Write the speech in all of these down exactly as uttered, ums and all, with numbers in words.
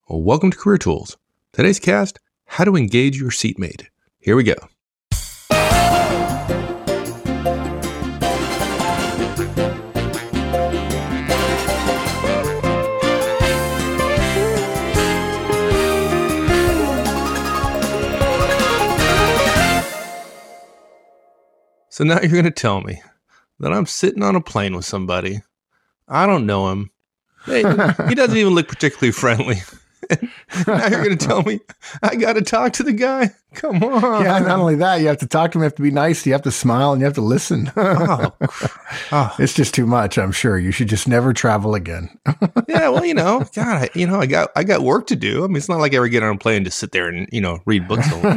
Well, welcome to Career Tools. Today's cast, how to engage your seatmate. Here we go. So now you're going to tell me that I'm sitting on a plane with somebody. I don't know him. Hey, he doesn't even look particularly friendly. Now you're going to tell me I got to talk to the guy? Come on. Yeah, not only that, you have to talk to him, you have to be nice, you have to smile, and you have to listen. oh, oh. It's just too much, I'm sure. You should just never travel again. Yeah, well, you know, God, I, you know, I got I got work to do. I mean, it's not like I ever get on a plane to sit there and, you know, read books all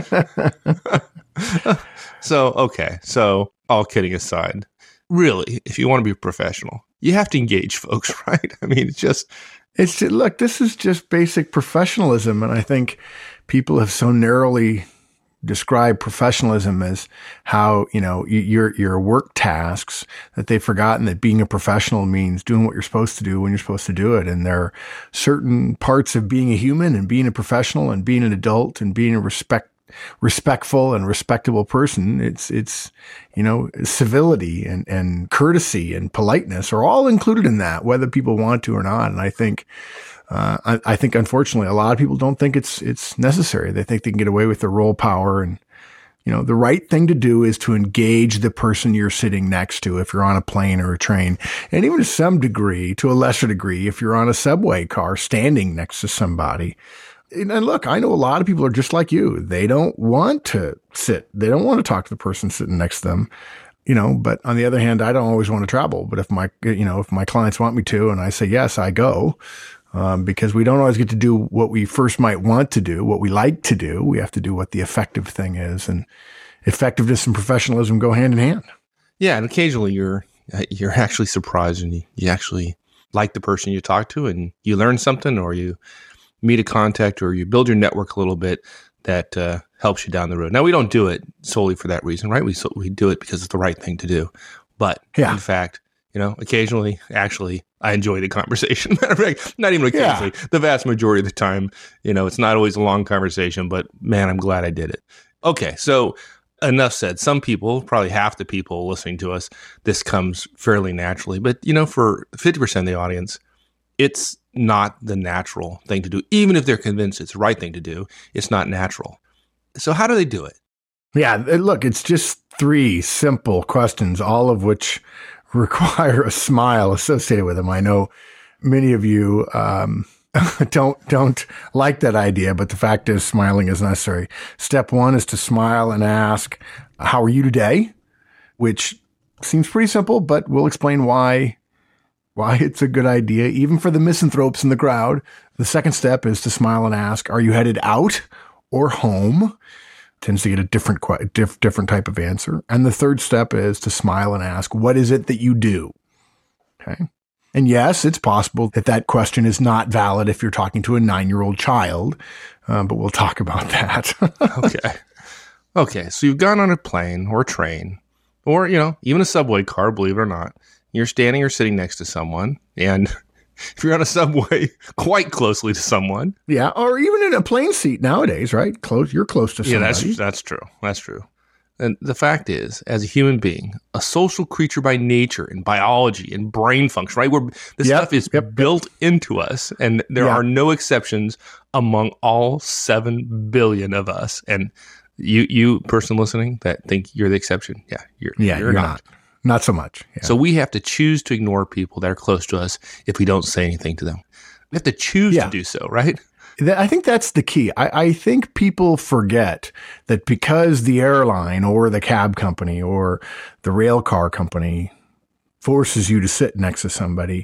the time. So, okay. So, all kidding aside, really, if you want to be professional, you have to engage folks, right? I mean, it's just... It's just, look, this is just basic professionalism. And I think people have so narrowly described professionalism as how, you know, your, your work tasks, that they've forgotten that being a professional means doing what you're supposed to do when you're supposed to do it. And there are certain parts of being a human and being a professional and being an adult and being a respect, respectful and respectable person. It's, it's, you know, civility and, and courtesy and politeness are all included in that, whether people want to or not. And I think, uh, I, I think unfortunately a lot of people don't think it's, it's necessary. They think they can get away with the role power. And, you know, the right thing to do is to engage the person you're sitting next to if you're on a plane or a train. And even to some degree, to a lesser degree, if you're on a subway car standing next to somebody. And look, I know a lot of people are just like you. They don't want to sit. They don't want to talk to the person sitting next to them, you know, but on the other hand, I don't always want to travel. But if my, you know, if my clients want me to, and I say, yes, I go, um, because we don't always get to do what we first might want to do, what we like to do. We have to do what the effective thing is, and effectiveness and professionalism go hand in hand. Yeah. And occasionally you're, you're actually surprised and you, you actually like the person you talk to and you learn something, or you meet a contact, or you build your network a little bit that uh, helps you down the road. Now, we don't do it solely for that reason, right? We so, we do it because it's the right thing to do. But yeah. In fact, you know, occasionally, actually, I enjoy the conversation. Matter of fact, not even occasionally. Yeah. The vast majority of the time, you know, it's not always a long conversation, but man, I'm glad I did it. Okay, so enough said. Some people, probably half the people listening to us, this comes fairly naturally. But, you know, for fifty percent of the audience, it's not the natural thing to do. Even if they're convinced it's the right thing to do, it's not natural. So how do they do it? Yeah, look, it's just three simple questions, all of which require a smile associated with them. I know many of you um, don't don't like that idea, but the fact is smiling is necessary. Step one is to smile and ask, how are you today? Which seems pretty simple, but we'll explain why why it's a good idea, even for the misanthropes in the crowd. The second step is to smile and ask, are you headed out or home? Tends to get a different, diff, different type of answer. And the third step is to smile and ask, what is it that you do? Okay. And yes, it's possible that that question is not valid if you're talking to a nine-year-old child, uh, but we'll talk about that. Okay. Okay. So you've gone on a plane or a train or, you know, even a subway car, believe it or not. You're standing or sitting next to someone, and if you're on a subway, quite closely to someone. Yeah, or even in a plane seat nowadays, right? Close, you're close to somebody. Yeah, that's that's true. That's true. And the fact is, as a human being, a social creature by nature and biology and brain function, right? Where this yep, stuff is yep, built yep. into us, and there yep. are no exceptions among all seven billion of us. And you, you person listening, that think you're the exception, yeah, you're, yeah, you're, you're not. not. Not so much. Yeah. So we have to choose to ignore people that are close to us if we don't say anything to them. We have to choose yeah. to do so, right? I think that's the key. I, I think people forget that because the airline or the cab company or the rail car company forces you to sit next to somebody,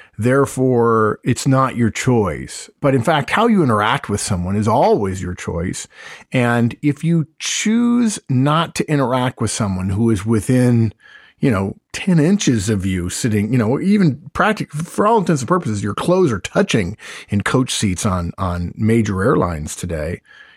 therefore it's not your choice. But in fact, how you interact with someone is always your choice. And if you choose not to interact with someone who is within, you know, ten inches of you sitting, you know, even practically, for all intents and purposes, your clothes are touching in coach seats on, on major airlines today.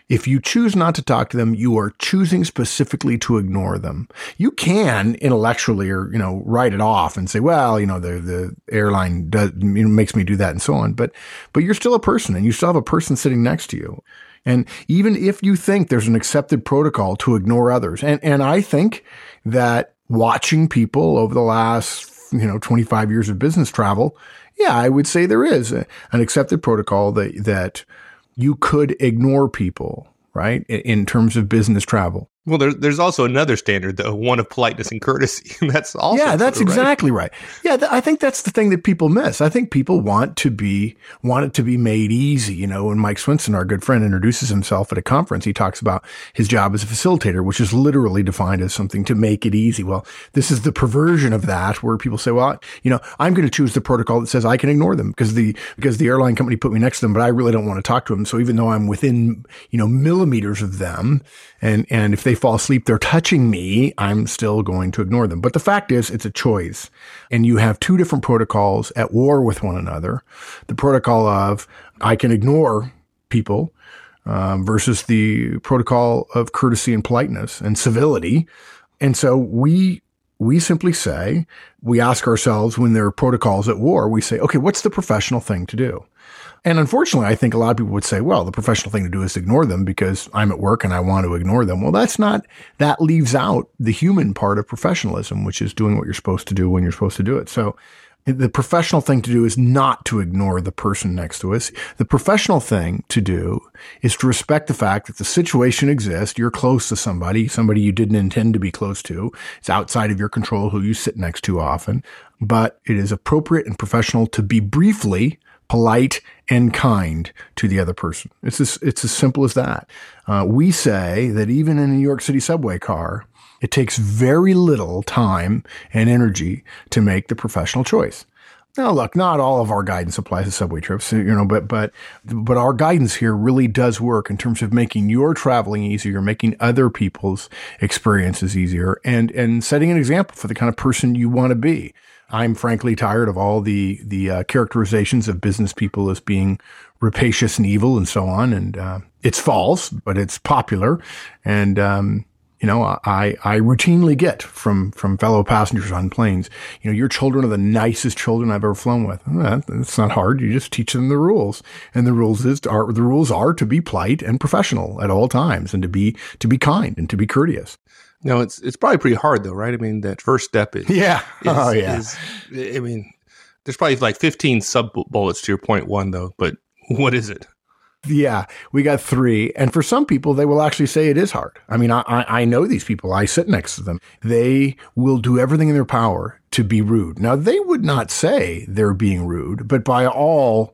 If you choose not to talk to them, you are choosing specifically to ignore them. You can intellectually or, you know, write it off and say, well, you know, the, the airline does, you know, makes me do that and so on. But, but you're still a person and you still have a person sitting next to you. And even if you think there's an accepted protocol to ignore others, and, and I think that watching people over the last, you know, twenty-five years of business travel, yeah, I would say there is a, an accepted protocol that, that you could ignore people, right? In terms of business travel. Well, there's there's also another standard, though, one of politeness and courtesy. That's also yeah, that's true, right? exactly right. Yeah, th- I think that's the thing that people miss. I think people want to be want it to be made easy. You know, when Mike Swinson, our good friend, introduces himself at a conference, he talks about his job as a facilitator, which is literally defined as something to make it easy. Well, this is the perversion of that, where people say, "Well, you know, I'm going to choose the protocol that says I can ignore them because the because the airline company put me next to them, but I really don't want to talk to them. So even though I'm within, you know, millimeters of them, and and if they fall asleep, they're touching me, I'm still going to ignore them." But the fact is, it's a choice. And you have two different protocols at war with one another. The protocol of I can ignore people um, versus the protocol of courtesy and politeness and civility. And so we we simply say, we ask ourselves when there are protocols at war, we say, okay, what's the professional thing to do? And unfortunately, I think a lot of people would say, well, the professional thing to do is ignore them because I'm at work and I want to ignore them. Well, that's not, that leaves out the human part of professionalism, which is doing what you're supposed to do when you're supposed to do it. So the professional thing to do is not to ignore the person next to us. The professional thing to do is to respect the fact that the situation exists. You're close to somebody, somebody you didn't intend to be close to. It's outside of your control who you sit next to often, but it is appropriate and professional to be briefly polite and kind to the other person. It's as, it's as simple as that. Uh, we say that even in a New York City subway car, it takes very little time and energy to make the professional choice. Now, look, not all of our guidance applies to subway trips, you know, but, but, but our guidance here really does work in terms of making your traveling easier, making other people's experiences easier, and, and setting an example for the kind of person you want to be. I'm frankly tired of all the the uh, characterizations of business people as being rapacious and evil and so on. And uh, it's false, but it's popular. And, um, you know, I, I routinely get from, from fellow passengers on planes, you know, your children are the nicest children I've ever flown with. Well, it's not hard. You just teach them the rules. And the rules is are, the rules are to be polite and professional at all times and to be, to be kind and to be courteous. No, it's it's probably pretty hard though, right? I mean, that first step is yeah. Is, oh yeah. Is, I mean, there's probably like fifteen sub bullets to your point one though, but what is it? Yeah, we got three. And for some people, they will actually say it is hard. I mean, I, I know these people. I sit next to them. They will do everything in their power to be rude. Now, they would not say they're being rude, but by all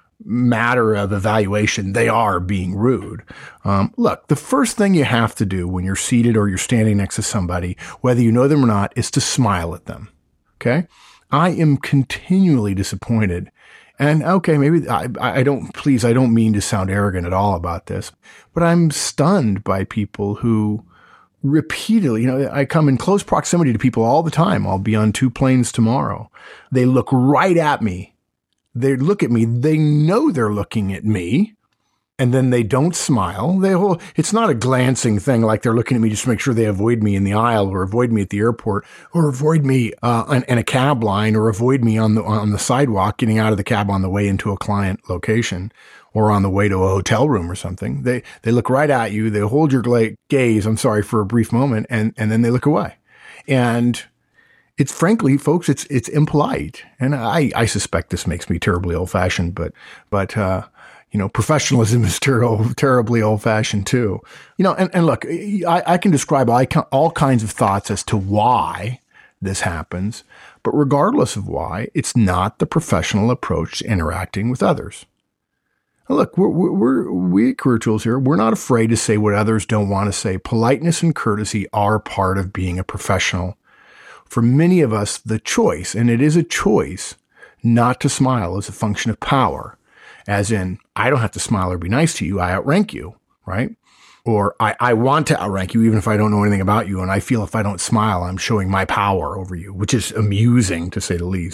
matter of evaluation, they are being rude. Um, look, the first thing you have to do when you're seated or you're standing next to somebody, whether you know them or not, is to smile at them. Okay? I am continually disappointed. And okay, maybe I, I don't, please, I don't mean to sound arrogant at all about this, but I'm stunned by people who repeatedly, you know, I come in close proximity to people all the time. I'll be on two planes tomorrow. They look right at me. They look at me, they know they're looking at me, and then they don't smile. They whole, it's not a glancing thing like they're looking at me just to make sure they avoid me in the aisle or avoid me at the airport or avoid me uh, in, in a cab line or avoid me on the on the sidewalk getting out of the cab on the way into a client location or on the way to a hotel room or something. They they look right at you, they hold your gla- gaze, I'm sorry, for a brief moment, and, and then they look away. And it's frankly, folks, it's, it's impolite. And I, I suspect this makes me terribly old fashioned, but, but, uh, you know, professionalism is ter- terribly old fashioned too. You know, and, and look, I, I can describe all, all kinds of thoughts as to why this happens, but regardless of why, it's not the professional approach to interacting with others. Look, we're, we're, we at Career Tools here, we're not afraid to say what others don't want to say. Politeness and courtesy are part of being a professional. For many of us, the choice, and it is a choice, not to smile is a function of power. As in, I don't have to smile or be nice to you, I outrank you, right? Or I, I want to outrank you even if I don't know anything about you, and I feel if I don't smile, I'm showing my power over you, which is amusing to say the least.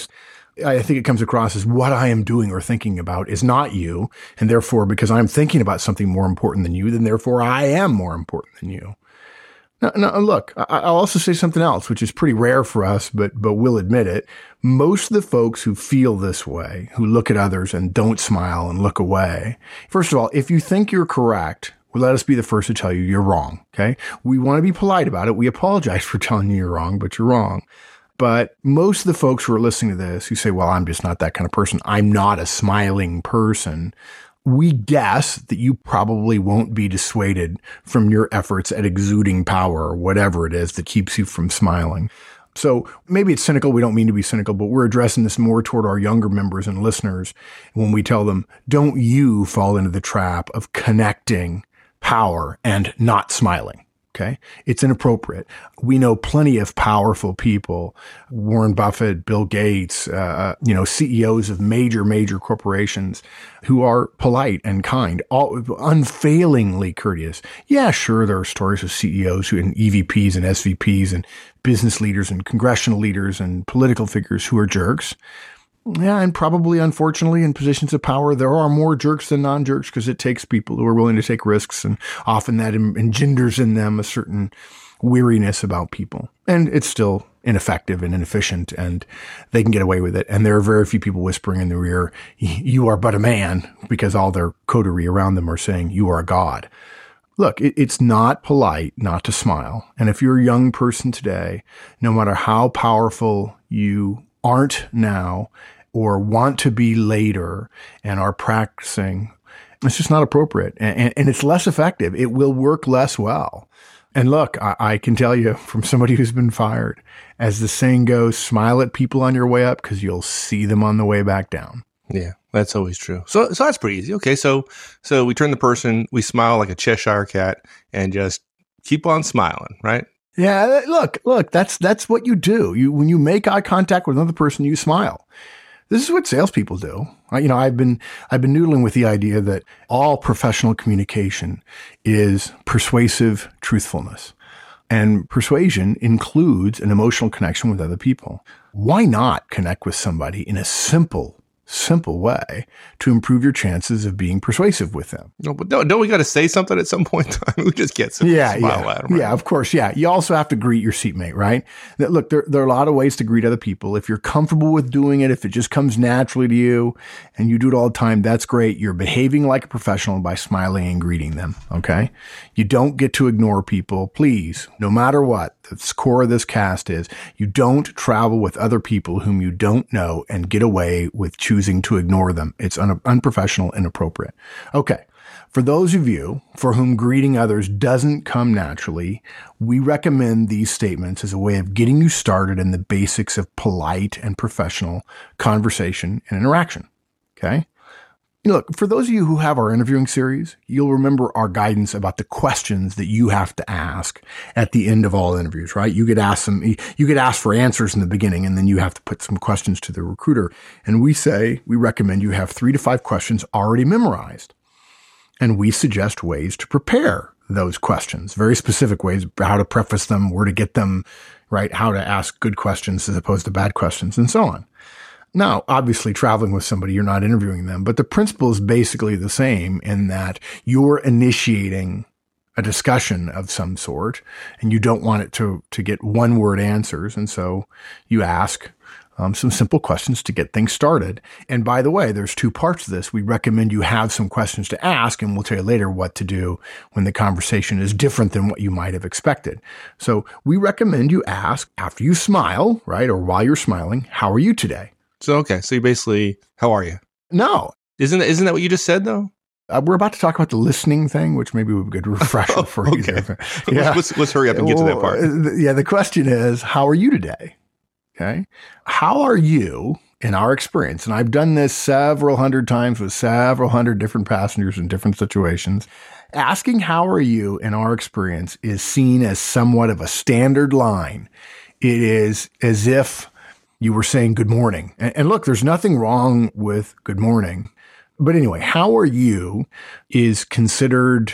I think it comes across as what I am doing or thinking about is not you. And therefore, because I'm thinking about something more important than you, then therefore I am more important than you. Now, now look, I'll also say something else, which is pretty rare for us, but, but we'll admit it. Most of the folks who feel this way, who look at others and don't smile and look away. First of all, if you think you're correct, well, let us be the first to tell you you're wrong. Okay. We want to be polite about it. We apologize for telling you you're wrong, but you're wrong. But most of the folks who are listening to this who say, well, I'm just not that kind of person. I'm not a smiling person. We guess that you probably won't be dissuaded from your efforts at exuding power or whatever it is that keeps you from smiling. So maybe it's cynical. We don't mean to be cynical, but we're addressing this more toward our younger members and listeners when we tell them, don't you fall into the trap of connecting power and not smiling. Okay. It's inappropriate. We know plenty of powerful people, Warren Buffett, Bill Gates, uh, you know, C E Os of major, major corporations who are polite and kind, all unfailingly courteous. Yeah, sure. There are stories of C E Os who and E V Ps and S V Ps and business leaders and congressional leaders and political figures who are jerks. Yeah, and probably, unfortunately, in positions of power, there are more jerks than non-jerks because it takes people who are willing to take risks, and often that engenders in them a certain weariness about people. And it's still ineffective and inefficient, and they can get away with it. And there are very few people whispering in their ear, you are but a man, because all their coterie around them are saying, you are a god. Look, it, it's not polite not to smile. And if you're a young person today, no matter how powerful you aren't now or want to be later and are practicing, it's just not appropriate. And, and, and it's less effective. It will work less well. And look, I, I can tell you from somebody who's been fired, as the saying goes, smile at people on your way up because you'll see them on the way back down. Yeah, that's always true. So, so that's pretty easy. Okay. So, so we turn the person, we smile like a Cheshire cat and just keep on smiling, right? Yeah, look, look, that's that's what you do. You when you make eye contact with another person, you smile. This is what salespeople do. I, you know, I've been I've been noodling with the idea that all professional communication is persuasive truthfulness, and persuasion includes an emotional connection with other people. Why not connect with somebody in a simple, simple way to improve your chances of being persuasive with them? No, but don't, don't we got to say something at some point in time? We just get some yeah, smile yeah, at them, right? Yeah, of course. Yeah. You also have to greet your seatmate, right? That, look, there, there are a lot of ways to greet other people. If you're comfortable with doing it, if it just comes naturally to you and you do it all the time, that's great. You're behaving like a professional by smiling and greeting them. Okay. You don't get to ignore people. Please, no matter what, the core of this cast is you don't travel with other people whom you don't know and get away with choosing to ignore them. It's un- unprofessional, inappropriate. Okay. For those of you for whom greeting others doesn't come naturally, we recommend these statements as a way of getting you started in the basics of polite and professional conversation and interaction. Okay. Look, for those of you who have our interviewing series, you'll remember our guidance about the questions that you have to ask at the end of all interviews, right? You get asked some, you get asked for answers in the beginning, and then you have to put some questions to the recruiter. And we say, we recommend you have three to five questions already memorized. And we suggest ways to prepare those questions, very specific ways, how to preface them, where to get them, right? How to ask good questions as opposed to bad questions, and so on. Now, obviously, traveling with somebody, you're not interviewing them, but the principle is basically the same in that you're initiating a discussion of some sort, and you don't want it to, to get one-word answers. And so you ask um, some simple questions to get things started. And by the way, there's two parts to this. We recommend you have some questions to ask, and we'll tell you later what to do when the conversation is different than what you might have expected. So we recommend you ask after you smile, right, or while you're smiling, how are you today? So, okay. So you basically, how are you? No. Isn't, isn't that what you just said, though? Uh, we're about to talk about the listening thing, which maybe would be a good refresher for you. Okay. Yeah. Let's, let's hurry up and get well, to that part. Yeah. The question is, how are you today? Okay. How are you in our experience? And I've done this several hundred times with several hundred different passengers in different situations. Asking how are you in our experience is seen as somewhat of a standard line. It is as if you were saying good morning. And, and look, there's nothing wrong with good morning. But anyway, how are you is considered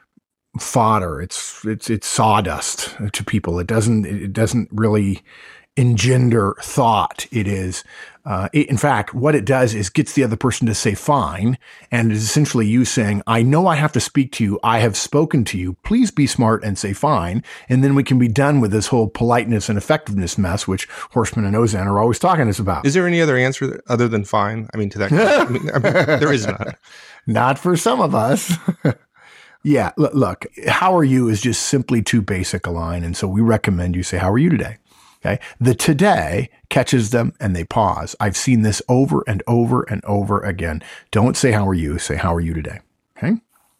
fodder. It's, it's, it's sawdust to people. It doesn't, it doesn't really engender thought. It is, uh, it, in fact, what it does is gets the other person to say fine. And it is essentially you saying, I know I have to speak to you. I have spoken to you. Please be smart and say fine. And then we can be done with this whole politeness and effectiveness mess, which Horstman and Ozan are always talking to us about. Is there any other answer other than fine? I mean, to that, I mean, I mean, there is not. Not for some of us. Yeah. Look, look, how are you is just simply too basic a line. And so we recommend you say, how are you today? Okay. The today catches them and they pause. I've seen this over and over and over again. Don't say, how are you? Say, how are you today? Okay.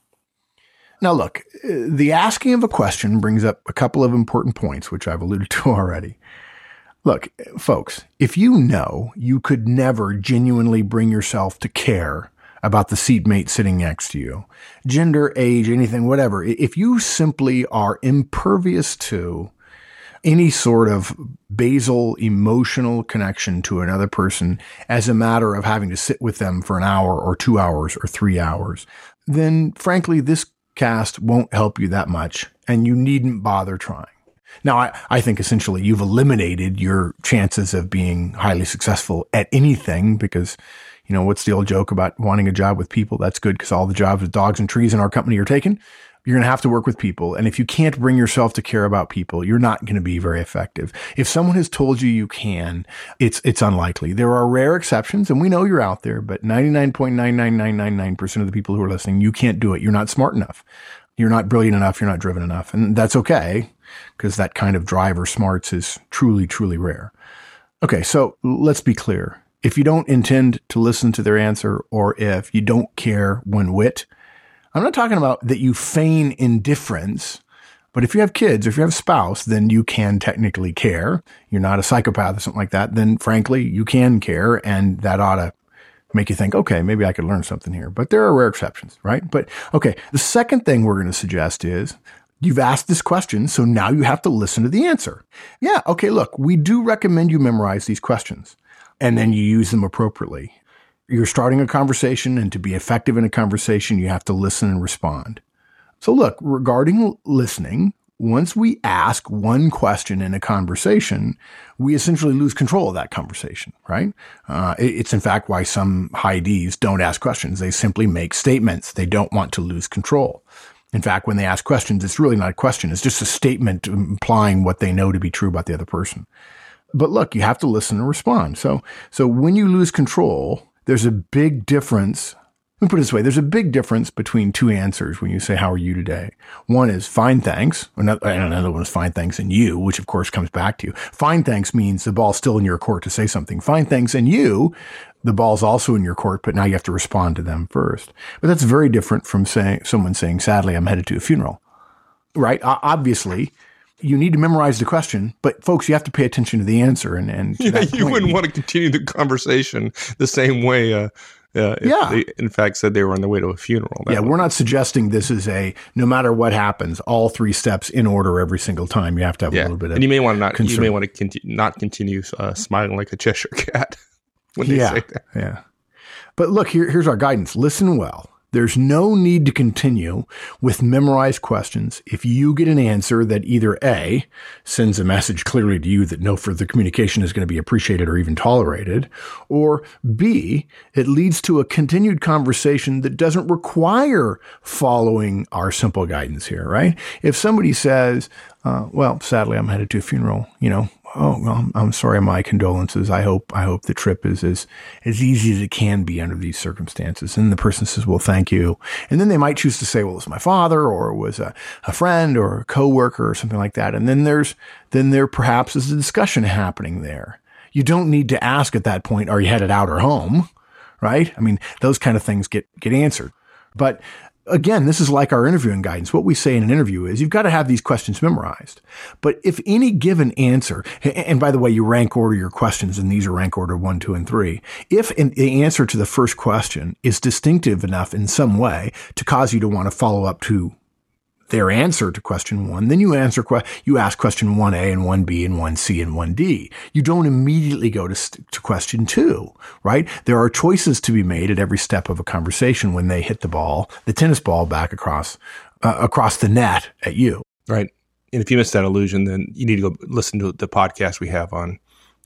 Now, look, the asking of a question brings up a couple of important points, which I've alluded to already. Look, folks, if you know you could never genuinely bring yourself to care about the seatmate sitting next to you, gender, age, anything, whatever, if you simply are impervious to any sort of basal emotional connection to another person as a matter of having to sit with them for an hour or two hours or three hours, then frankly, this cast won't help you that much and you needn't bother trying. Now, I, I think essentially you've eliminated your chances of being highly successful at anything because, you know, what's the old joke about wanting a job with people? That's good because all the jobs with dogs and trees in our company are taken. You're going to have to work with people. And if you can't bring yourself to care about people, you're not going to be very effective. If someone has told you you can, it's, it's unlikely. There are rare exceptions and we know you're out there, but ninety-nine point nine nine nine nine nine percent of the people who are listening, you can't do it. You're not smart enough. You're not brilliant enough. You're not driven enough. And that's okay because that kind of drive or smarts is truly, truly rare. Okay. So let's be clear. If you don't intend to listen to their answer or if you don't care one whit, I'm not talking about that you feign indifference, but if you have kids, or if you have a spouse, then you can technically care. You're not a psychopath or something like that. Then frankly, you can care. And that ought to make you think, okay, maybe I could learn something here, but there are rare exceptions, right? But okay. The second thing we're going to suggest is you've asked this question. So now you have to listen to the answer. Yeah. Okay. Look, we do recommend you memorize these questions and then you use them appropriately. You're starting a conversation, and to be effective in a conversation, you have to listen and respond. So look, regarding listening, once we ask one question in a conversation, we essentially lose control of that conversation, right? Uh, it's in fact why some high Ds don't ask questions. They simply make statements. They don't want to lose control. In fact, when they ask questions, it's really not a question. It's just a statement implying what they know to be true about the other person. But look, you have to listen and respond. So, so when you lose control, there's a big difference. Let me put it this way. There's a big difference between two answers when you say, how are you today? One is fine, thanks. Another, another one is fine, thanks, and you, which of course comes back to you. Fine, thanks means the ball's still in your court to say something. Fine, thanks, and you, the ball's also in your court, but now you have to respond to them first. But that's very different from saying someone saying, sadly, I'm headed to a funeral, right? O- obviously, you need to memorize the question, but folks, you have to pay attention to the answer. And, and yeah, you point, wouldn't want to continue the conversation the same way. Uh, uh, if yeah. they, in fact, said they were on their way to a funeral. Yeah, we're not suggesting this is a, no matter what happens, all three steps in order every single time. You have to have yeah. a little bit of And you may want to not, concern. you may want to continue, not continue uh, smiling like a Cheshire cat when they yeah, say that. Yeah. But look, here, here's our guidance. Listen well. There's no need to continue with memorized questions if you get an answer that either A, sends a message clearly to you that no further communication is going to be appreciated or even tolerated, or B, it leads to a continued conversation that doesn't require following our simple guidance here, right? If somebody says, uh, well, sadly, I'm headed to a funeral, you know, oh, well, I'm sorry, my condolences. I hope, I hope the trip is as, as easy as it can be under these circumstances. And the person says, well, thank you. And then they might choose to say, well, it was my father or it was a, a friend or a coworker or something like that. And then there's, then there perhaps is a discussion happening there. You don't need to ask at that point, are you headed out or home? Right? I mean, those kind of things get, get answered. But again, this is like our interviewing guidance. What we say in an interview is you've got to have these questions memorized. But if any given answer, and by the way, you rank order your questions, and these are rank order one, two, and three. If the answer to the first question is distinctive enough in some way to cause you to want to follow up to their answer to question one, then you answer, you ask question one A and one B and one C and one D. You don't immediately go to, to question two, right? There are choices to be made at every step of a conversation when they hit the ball, the tennis ball back across, uh, across the net at you. Right. And if you missed that illusion, then you need to go listen to the podcast we have on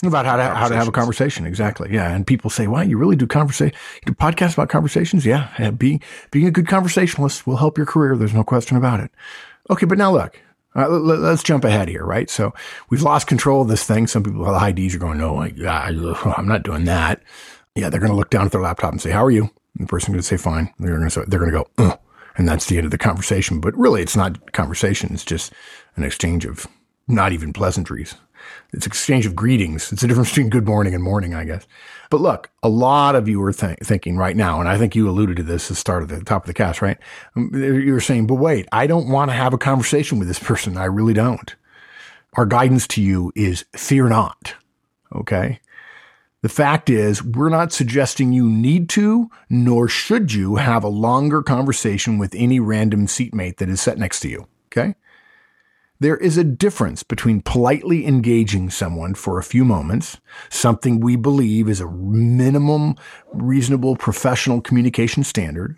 About how to how to have a conversation, exactly. Yeah, and people say, "Wow, you really do conversation? You do podcasts about conversations?" Yeah, yeah, being being a good conversationalist will help your career. There's no question about it. Okay, but now look, uh, let, let's jump ahead here, right? So we've lost control of this thing. Some people, the high Ds, are going, "No, I, I, I'm not doing that." Yeah, they're going to look down at their laptop and say, "How are you?" And the person's going to say, "Fine." They're going to say, they're going to go, "Ugh," and that's the end of the conversation. But really, it's not conversation. It's just an exchange of not even pleasantries. It's exchange of greetings. It's a difference between good morning and morning, I guess. But look, a lot of you are th- thinking right now, and I think you alluded to this at the start of the top of the cast, right? You're saying, but wait, I don't want to have a conversation with this person. I really don't. Our guidance to you is fear not. Okay. The fact is, we're not suggesting you need to, nor should you have a longer conversation with any random seatmate that is sat next to you. Okay. There is a difference between politely engaging someone for a few moments, something we believe is a minimum reasonable professional communication standard,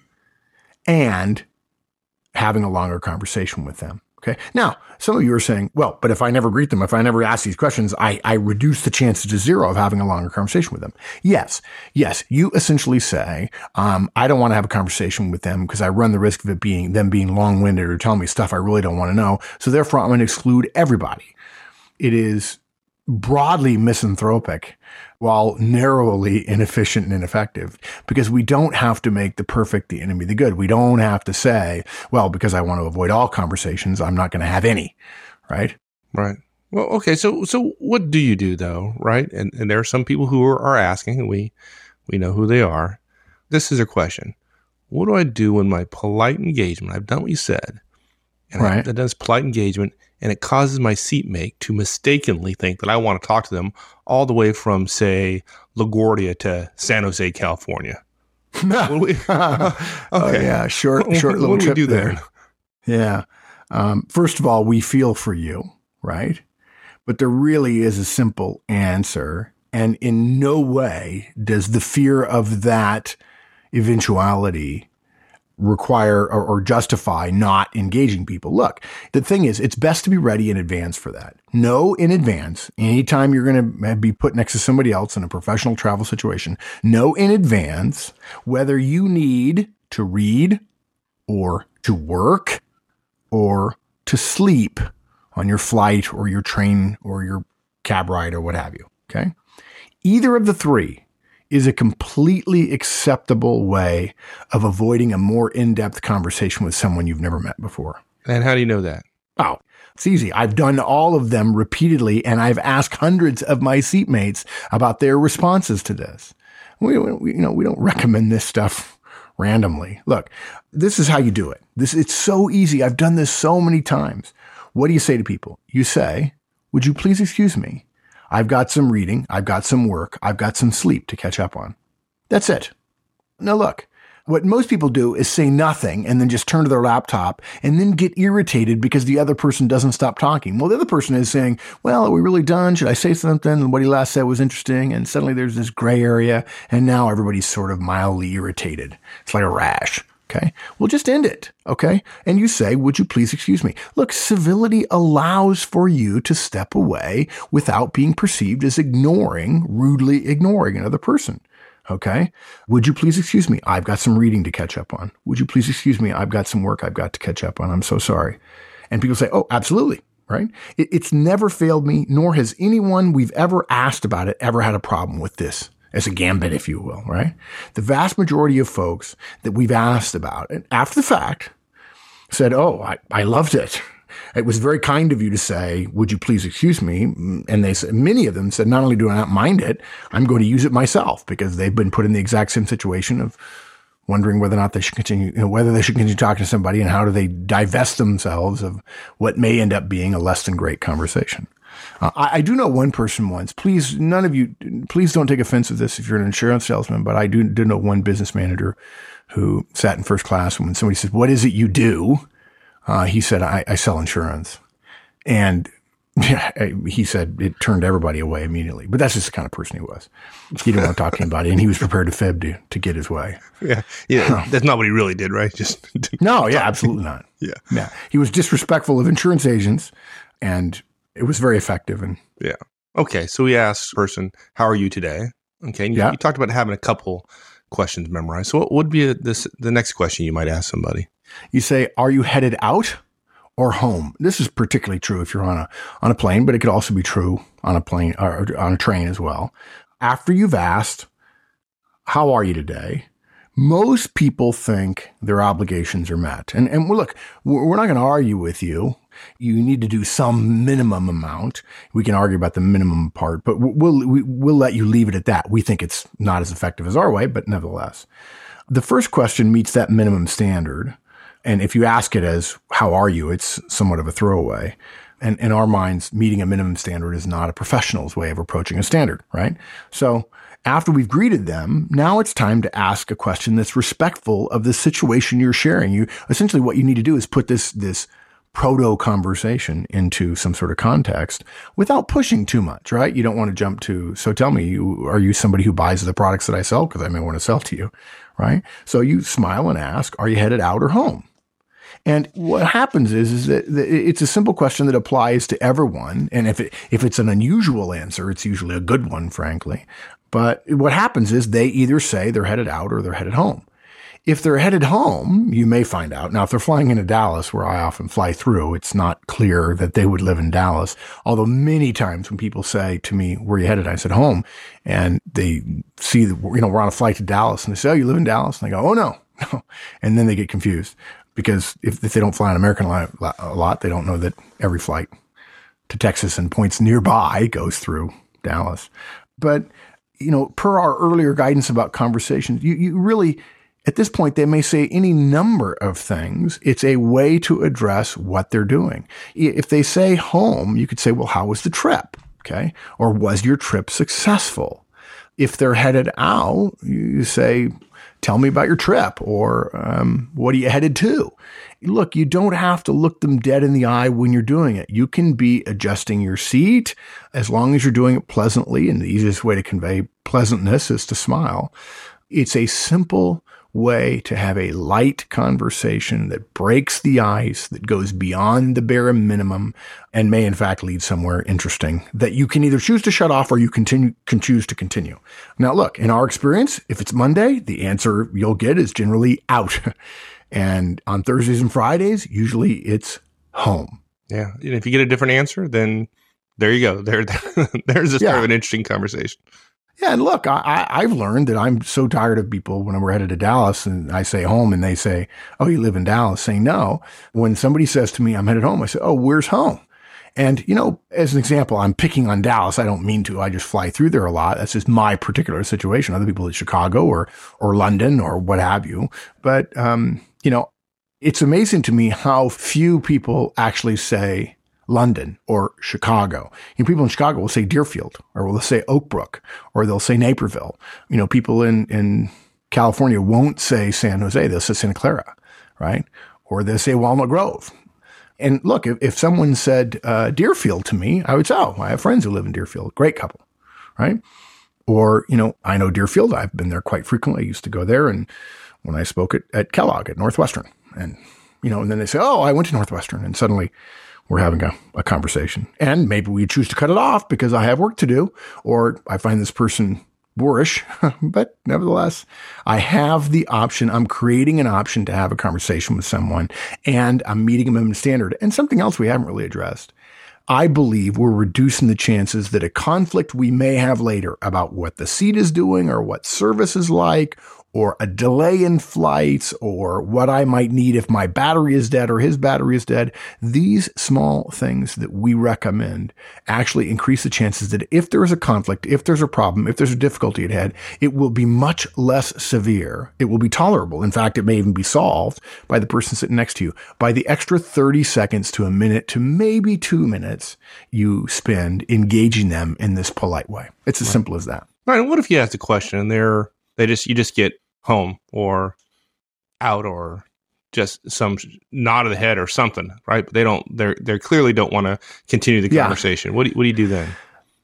and having a longer conversation with them. Okay. Now, some of you are saying, well, but if I never greet them, if I never ask these questions, I, I reduce the chances to zero of having a longer conversation with them. Yes. Yes. You essentially say, um, I don't want to have a conversation with them because I run the risk of it being them being long-winded or telling me stuff I really don't want to know. So therefore, I'm going to exclude everybody. It is broadly misanthropic while narrowly inefficient and ineffective, because we don't have to make the perfect the enemy of the good. We don't have to say, well, because I want to avoid all conversations, I'm not going to have any, right? Right. Well, okay. So, so what do you do though, right? And and there are some people who are, are asking, and we we know who they are. This is a question: what do I do when my polite engagement? I've done what you said, and right. I've done this polite engagement, and it causes my seatmate to mistakenly think that I want to talk to them all the way from, say, LaGuardia to San Jose, California. we, okay. Oh, yeah, short, short little what do trip we do there. there. Yeah. Um, first of all, we feel for you, right? But there really is a simple answer, and in no way does the fear of that eventuality require or, or justify not engaging people. Look, the thing is, it's best to be ready in advance for that. Know in advance, anytime you're going to be put next to somebody else in a professional travel situation, know in advance whether you need to read or to work or to sleep on your flight or your train or your cab ride or what have you. Okay. Either of the three is a completely acceptable way of avoiding a more in-depth conversation with someone you've never met before. And how do you know that? Oh, it's easy. I've done all of them repeatedly, and I've asked hundreds of my seatmates about their responses to this. We, we, you know, we don't recommend this stuff randomly. Look, this is how you do it. This, it's so easy. I've done this so many times. What do you say to people? You say, would you please excuse me? I've got some reading, I've got some work, I've got some sleep to catch up on. That's it. Now look, what most people do is say nothing and then just turn to their laptop and then get irritated because the other person doesn't stop talking. Well, the other person is saying, well, are we really done? Should I say something? And what he last said was interesting. And suddenly there's this gray area. And now everybody's sort of mildly irritated. It's like a rash. Okay. Well, just end it. Okay. And you say, would you please excuse me? Look, civility allows for you to step away without being perceived as ignoring, rudely ignoring another person. Okay. Would you please excuse me? I've got some reading to catch up on. Would you please excuse me? I've got some work I've got to catch up on. I'm so sorry. And people say, oh, absolutely. Right. It, it's never failed me, nor has anyone we've ever asked about it ever had a problem with this. As a gambit, if you will, right? The vast majority of folks that we've asked about, and after the fact, said, oh, I, I loved it. It was very kind of you to say, would you please excuse me? And they said, many of them said, not only do I not mind it, I'm going to use it myself, because they've been put in the exact same situation of wondering whether or not they should continue, you know, whether they should continue talking to somebody, and how do they divest themselves of what may end up being a less than great conversation. Uh, I, I do know one person once, please, none of you, please don't take offense with this if you're an insurance salesman, but I do, do know one business manager who sat in first class, and when somebody said, what is it you do? Uh, he said, I, I sell insurance. And yeah, he said it turned everybody away immediately, but that's just the kind of person he was. He didn't want to talk to anybody, and he was prepared to fib to, to get his way. Yeah. Yeah. That's not what he really did, right? Just no. Yeah, absolutely not. Yeah. Yeah. He was disrespectful of insurance agents, and it was very effective. And yeah. Okay, so we asked the person, how are you today? Okay, and you, Yeah. you talked about having a couple questions memorized. So what would be a, this the next question you might ask somebody? You say, are you headed out or home? This is particularly true if you're on a on a plane, but it could also be true on a plane or on a train as well. After you've asked, how are you today? Most people think their obligations are met. And, and look, we're not going to argue with you. You need to do some minimum amount. We can argue about the minimum part, but we'll, we, we'll let you leave it at that. We think it's not as effective as our way, but nevertheless. The first question meets that minimum standard. And if you ask it as, how are you? It's somewhat of a throwaway. And in our minds, meeting a minimum standard is not a professional's way of approaching a standard, right? So after we've greeted them, now it's time to ask a question that's respectful of the situation you're sharing. You essentially what you need to do is put this, this proto conversation into some sort of context without pushing too much, right? You don't want to jump to, so tell me, you, are you somebody who buys the products that I sell? Because I may want to sell to you, right? So you smile and ask, are you headed out or home? And what happens is, is that it's a simple question that applies to everyone. And if it, if it's an unusual answer, it's usually a good one, frankly. But what happens is they either say they're headed out or they're headed home. If they're headed home, you may find out. Now, if they're flying into Dallas, where I often fly through, it's not clear that they would live in Dallas. Although many times when people say to me, where are you headed? I said, home. And they see, that, you know, we're on a flight to Dallas and they say, oh, you live in Dallas? And I go, oh, no, no. And then they get confused. Because if, if they don't fly an American a lot, they don't know that every flight to Texas and points nearby goes through Dallas. But, you know, per our earlier guidance about conversations, you, you really, at this point, they may say any number of things. It's a way to address what they're doing. If they say home, you could say, well, how was the trip? Okay. Or was your trip successful? If they're headed out, you say, tell me about your trip, or um, what are you headed to? Look, you don't have to look them dead in the eye when you're doing it. You can be adjusting your seat as long as you're doing it pleasantly, and the easiest way to convey pleasantness is to smile. It's a simple way to have a light conversation that breaks the ice, that goes beyond the bare minimum, and may in fact lead somewhere interesting that you can either choose to shut off or you continue can choose to continue. Now, look, in our experience, if it's Monday, the answer you'll get is generally out. And on Thursdays and Fridays, usually it's home. Yeah. And if you get a different answer, then there you go. There, there's a start Yeah. of an interesting conversation. Yeah, and look, I, I, I've learned that I'm so tired of people when we're headed to Dallas and I say home and they say, oh, you live in Dallas, saying no. When somebody says to me, I'm headed home, I say, oh, where's home? And, you know, as an example, I'm picking on Dallas. I don't mean to. I just fly through there a lot. That's just my particular situation. Other people in Chicago or, or London or what have you. But, um, you know, it's amazing to me how few people actually say London or Chicago. You know, people in Chicago will say Deerfield, or will say Oak Brook, or they'll say Naperville. You know, people in, in California won't say San Jose. They'll say Santa Clara, right? Or they'll say Walnut Grove. And look, if, if someone said uh, Deerfield to me, I would say, oh, I have friends who live in Deerfield. Great couple, right? Or, you know, I know Deerfield. I've been there quite frequently. I used to go there. And when I spoke at, at Kellogg at Northwestern, and, you know, and then they say, oh, I went to Northwestern. And suddenly we're having a, a conversation. And maybe we choose to cut it off because I have work to do, or I find this person boorish. But nevertheless, I have the option. I'm creating an option to have a conversation with someone, and I'm meeting a minimum standard. And something else we haven't really addressed. I believe we're reducing the chances that a conflict we may have later about what the seat is doing or what service is like, or a delay in flights, or what I might need if my battery is dead or his battery is dead. These small things that we recommend actually increase the chances that if there is a conflict, if there's a problem, if there's a difficulty ahead, it will be much less severe. It will be tolerable. In fact, it may even be solved by the person sitting next to you by the extra thirty seconds to a minute to maybe two minutes you spend engaging them in this polite way. It's as simple as that. All right. What if you ask a question and they're, they just, you just get home or out or just some nod of the head or something, right? But they don't, they're, they clearly don't want to continue the Yeah. conversation. What do, what do you do then?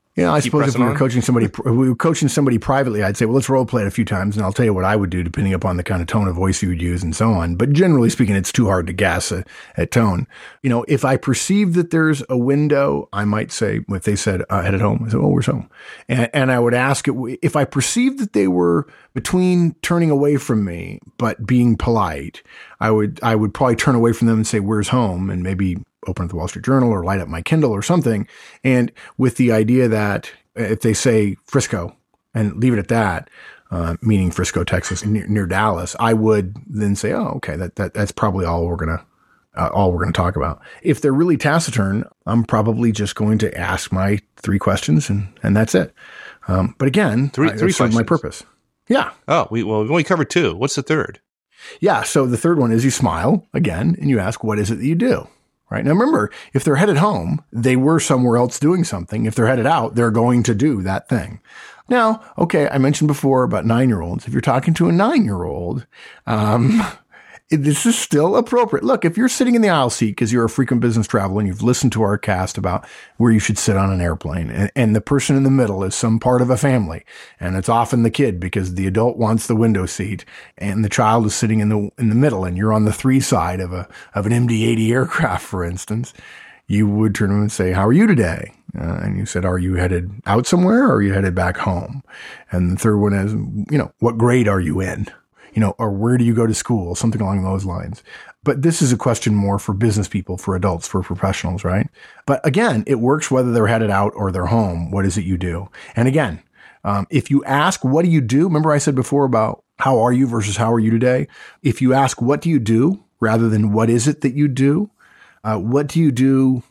You know, I Keep suppose if we were on? coaching somebody, we were coaching somebody privately, I'd say, well, let's role play it a few times, and I'll tell you what I would do depending upon the kind of tone of voice you would use and so on. But generally speaking, it's too hard to guess at, at tone. You know, if I perceive that there's a window, I might say, if they said uh, headed home, I said, oh, where's home? And, and I would ask it, if I perceived that they were between turning away from me but being polite, I would I would probably turn away from them and say, where's home? And maybe open up the Wall Street Journal or light up my Kindle or something. And with the idea that if they say Frisco and leave it at that, uh, meaning Frisco, Texas, near, near Dallas, I would then say, oh, okay, that, that that's probably all we're going to uh, all we're going to talk about. If they're really taciturn, I'm probably just going to ask my three questions and, and that's it. Um, but again, three, I, three served my purpose. Yeah. Oh, we, well, we've only covered two. What's the third? Yeah. So the third one is you smile again and you ask, what is it that you do? Right. Now, remember, if they're headed home, they were somewhere else doing something. If they're headed out, they're going to do that thing. Now, okay, I mentioned before about nine-year-olds. If you're talking to a nine-year-old, um, this is still appropriate. Look, if you're sitting in the aisle seat because you're a frequent business traveler and you've listened to our cast about where you should sit on an airplane, and, and the person in the middle is some part of a family, and it's often the kid because the adult wants the window seat, and the child is sitting in the in the middle, and you're on the three side of a of an M D eighty aircraft, for instance, you would turn to them and say, "How are you today?" Uh, and you said, "Are you headed out somewhere, or are you headed back home?" And the third one is, you know, what grade are you in? You know, or where do you go to school? Something along those lines. But this is a question more for business people, for adults, for professionals, right? But again, it works whether they're headed out or they're home. What is it you do? And again, um, if you ask, what do you do? Remember I said before about how are you versus how are you today? If you ask, what do you do? Rather than what is it that you do? Uh, what do you do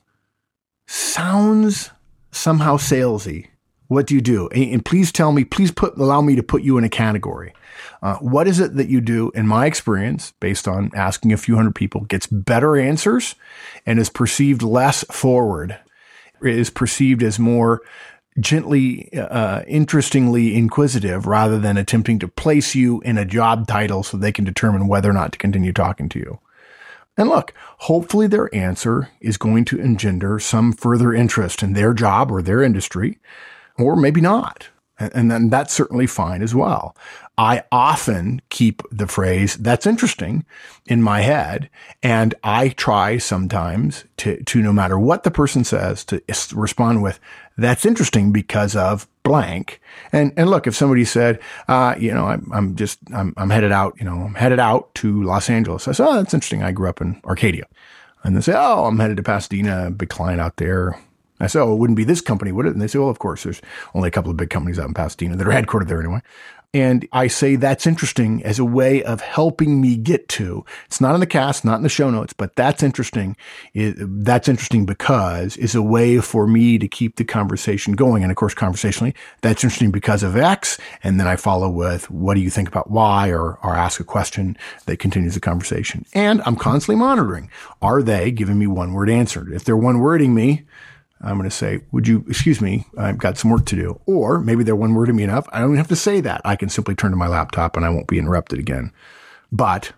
sounds somehow salesy. What do you do? And, and please tell me, please put, allow me to put you in a category. Uh, what is it that you do, in my experience, based on asking a few hundred people, gets better answers and is perceived less forward, is perceived as more gently, uh, interestingly inquisitive rather than attempting to place you in a job title so they can determine whether or not to continue talking to you. And look, hopefully their answer is going to engender some further interest in their job or their industry, or maybe not. And then that's certainly fine as well. I often keep the phrase, that's interesting, in my head. And I try sometimes to, to no matter what the person says, to respond with, that's interesting because of blank. And, and look, if somebody said, uh, you know, I'm, I'm just, I'm, I'm headed out, you know, I'm headed out to Los Angeles. I said, oh, that's interesting. I grew up in Arcadia. And they say, oh, I'm headed to Pasadena, big client out there. I said, oh, it wouldn't be this company, would it? And they say, well, of course, there's only a couple of big companies out in Pasadena that are headquartered there anyway. And I say that's interesting as a way of helping me get to, it's not in the cast, not in the show notes, but that's interesting. It, that's interesting because is a way for me to keep the conversation going. And of course, conversationally, that's interesting because of X. And then I follow with, what do you think about Y? Or, or ask a question that continues the conversation. And I'm constantly monitoring. Are they giving me one word answer? If they're one wording me, I'm going to say, would you, excuse me, I've got some work to do. Or maybe they're one wording me enough. I don't even have to say that. I can simply turn to my laptop and I won't be interrupted again. But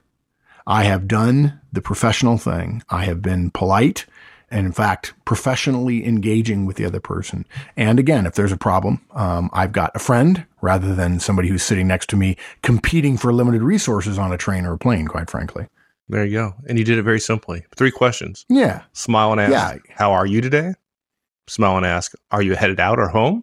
I have done the professional thing. I have been polite and, in fact, professionally engaging with the other person. And again, if there's a problem, um, I've got a friend rather than somebody who's sitting next to me competing for limited resources on a train or a plane, quite frankly. There you go. And you did it very simply. Three questions. Yeah. Smile and ask, yeah. how are you today? Smile and ask, are you headed out or home?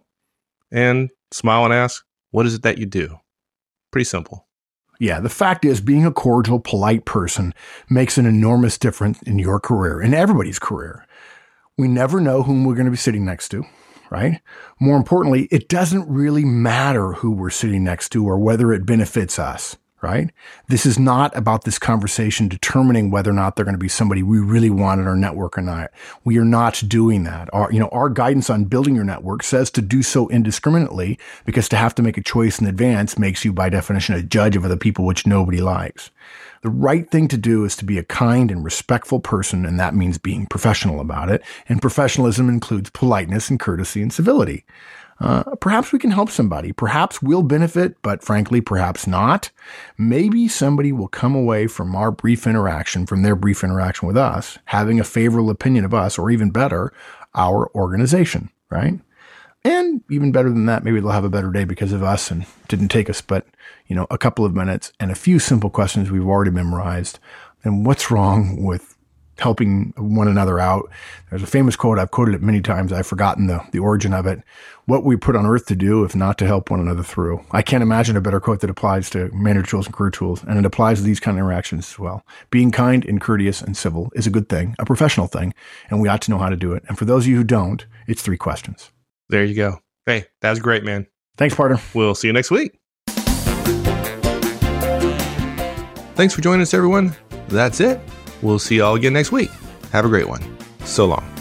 And smile and ask, what is it that you do? Pretty simple. Yeah, the fact is, being a cordial, polite person makes an enormous difference in your career, in everybody's career. We never know whom we're going to be sitting next to, right? More importantly, it doesn't really matter who we're sitting next to or whether it benefits us. Right? This is not about this conversation determining whether or not they're going to be somebody we really want in our network or not. We are not doing that. Our, you know, our guidance on building your network says to do so indiscriminately, because to have to make a choice in advance makes you, by definition, a judge of other people, which nobody likes. The right thing to do is to be a kind and respectful person, and that means being professional about it. And professionalism includes politeness and courtesy and civility. Uh, perhaps we can help somebody. Perhaps we'll benefit, but frankly, perhaps not. Maybe somebody will come away from our brief interaction, from their brief interaction with us, having a favorable opinion of us, or even better, our organization, right? And even better than that, maybe they'll have a better day because of us, and didn't take us but, you know, a couple of minutes and a few simple questions we've already memorized. And what's wrong with helping one another out? There's a famous quote. I've quoted it many times. I've forgotten the, the origin of it. What we put on earth to do, if not to help one another through. I can't imagine a better quote that applies to manager tools and career tools. And it applies to these kind of interactions as well. Being kind and courteous and civil is a good thing, a professional thing, and we ought to know how to do it. And for those of you who don't, it's three questions. There you go. Hey, that was great, man. Thanks, partner. We'll see you next week. Thanks for joining us, everyone. That's it. We'll see you all again next week. Have a great one. So long.